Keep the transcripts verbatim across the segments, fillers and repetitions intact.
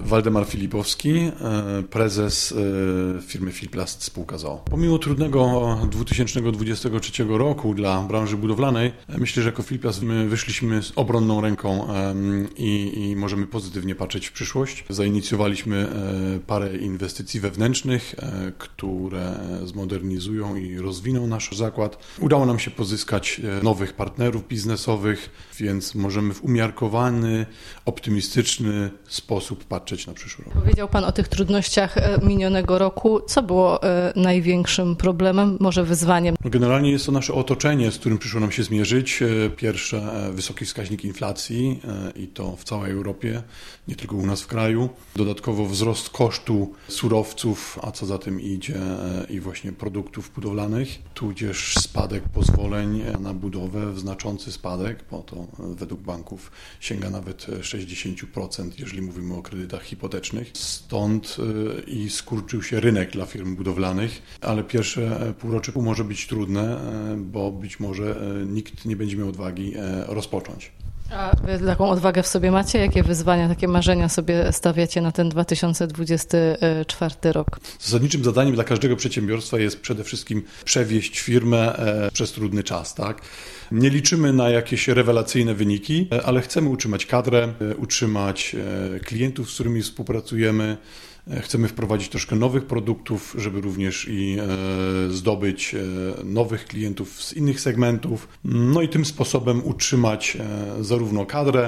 Waldemar Filipowski, prezes firmy Filplast spółka z o o. Pomimo trudnego dwa tysiące dwudziestego trzeciego roku dla branży budowlanej, myślę, że jako Filplast my wyszliśmy z obronną ręką i, i możemy pozytywnie patrzeć w przyszłość. Zainicjowaliśmy parę inwestycji wewnętrznych, które zmodernizują i rozwiną nasz zakład. Udało nam się pozyskać nowych partnerów biznesowych, więc możemy w umiarkowany, optymistyczny sposób patrzeć na przyszły rok. Powiedział Pan o tych trudnościach minionego roku. Co było największym problemem, może wyzwaniem? Generalnie jest to nasze otoczenie, z którym przyszło nam się zmierzyć. Pierwsze, wysoki wskaźnik inflacji i to w całej Europie, nie tylko u nas w kraju. Dodatkowo wzrost kosztu surowców, a co za tym idzie i właśnie produktów budowlanych, tudzież spadek pozwoleń na budowę, znaczący spadek, bo to według banków sięga nawet sześćdziesiąt procent, jeżeli mówimy o kredytach hipotecznych. Stąd i skurczył się rynek dla firm budowlanych, ale pierwsze półrocze może być trudne, bo być może nikt nie będzie miał odwagi rozpocząć. A wy taką odwagę w sobie macie? Jakie wyzwania, takie marzenia sobie stawiacie na ten dwa tysiące dwudziesty czwarty rok? Zasadniczym zadaniem dla każdego przedsiębiorstwa jest przede wszystkim przewieźć firmę przez trudny czas, tak? Nie liczymy na jakieś rewelacyjne wyniki, ale chcemy utrzymać kadrę, utrzymać klientów, z którymi współpracujemy. Chcemy wprowadzić troszkę nowych produktów, żeby również i zdobyć nowych klientów z innych segmentów. No i tym sposobem utrzymać zarówno kadrę,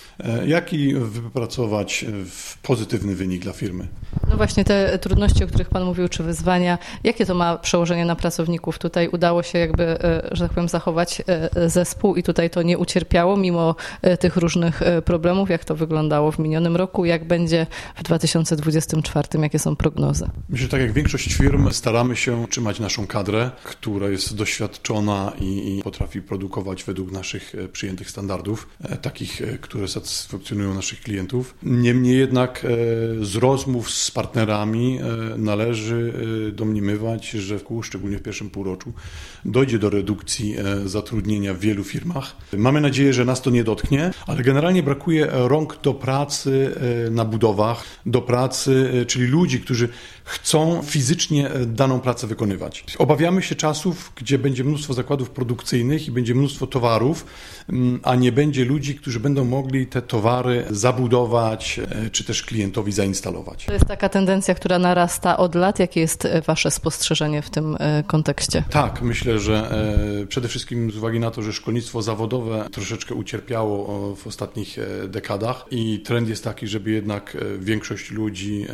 jak i wypracować pozytywny wynik dla firmy. No właśnie te trudności, o których Pan mówił, czy wyzwania, jakie to ma przełożenie na pracowników? Tutaj udało się jakby, że tak powiem, zachować zespół i tutaj to nie ucierpiało mimo tych różnych problemów. Jak to wyglądało w minionym roku? Jak będzie w dwa tysiące dwudziestym czwartym? Jakie są prognozy? Myślę, że tak jak większość firm staramy się utrzymać naszą kadrę, która jest doświadczona i, i potrafi produkować według naszych przyjętych standardów, takich, które satysfakcjonują naszych klientów. Niemniej jednak z rozmów z partnerami należy domniemywać, że w kół, szczególnie w pierwszym półroczu, dojdzie do redukcji zatrudnienia w wielu firmach. Mamy nadzieję, że nas to nie dotknie, ale generalnie brakuje rąk do pracy na budowach, do pracy, czyli ludzi, którzy chcą fizycznie daną pracę wykonywać. Obawiamy się czasów, gdzie będzie mnóstwo zakładów produkcyjnych i będzie mnóstwo towarów, a nie będzie ludzi, którzy będą mogli te towary zabudować, czy też klientowi zainstalować. To jest taka tendencja, która narasta od lat. Jakie jest Wasze spostrzeżenie w tym kontekście? Tak, myślę, że przede wszystkim z uwagi na to, że szkolnictwo zawodowe troszeczkę ucierpiało w ostatnich dekadach i trend jest taki, żeby jednak większość ludzi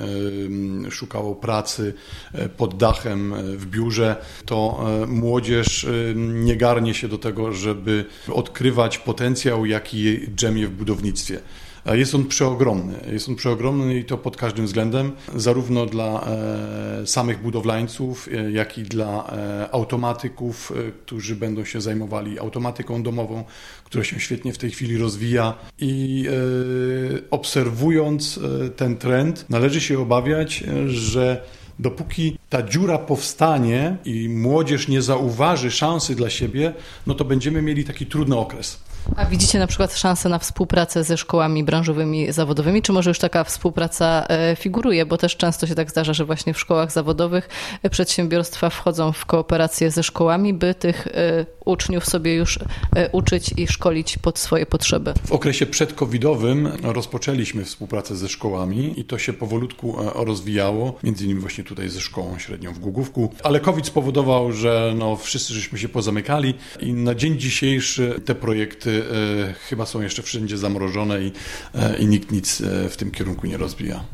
szukało pracy pod dachem w biurze, to młodzież nie garnie się do tego, żeby odkrywać potencjał, jaki drzemie w budownictwie. Jest on przeogromny. Jest on przeogromny i to pod każdym względem, zarówno dla e, samych budowlańców, e, jak i dla e, automatyków, e, którzy będą się zajmowali automatyką domową, która się świetnie w tej chwili rozwija. I e, obserwując e, ten trend, należy się obawiać, e, że dopóki ta dziura powstanie i młodzież nie zauważy szansy dla siebie, no to będziemy mieli taki trudny okres. A widzicie na przykład szansę na współpracę ze szkołami branżowymi, zawodowymi, czy może już taka współpraca figuruje, bo też często się tak zdarza, że właśnie w szkołach zawodowych przedsiębiorstwa wchodzą w kooperację ze szkołami, by tych uczniów sobie już uczyć i szkolić pod swoje potrzeby. W okresie przedcovidowym rozpoczęliśmy współpracę ze szkołami i to się powolutku rozwijało, między innymi właśnie tutaj ze szkołą średnią w Głogówku, ale COVID spowodował, że no wszyscy żeśmy się pozamykali i na dzień dzisiejszy te projekty chyba są jeszcze wszędzie zamrożone i, i nikt nic w tym kierunku nie rozwija.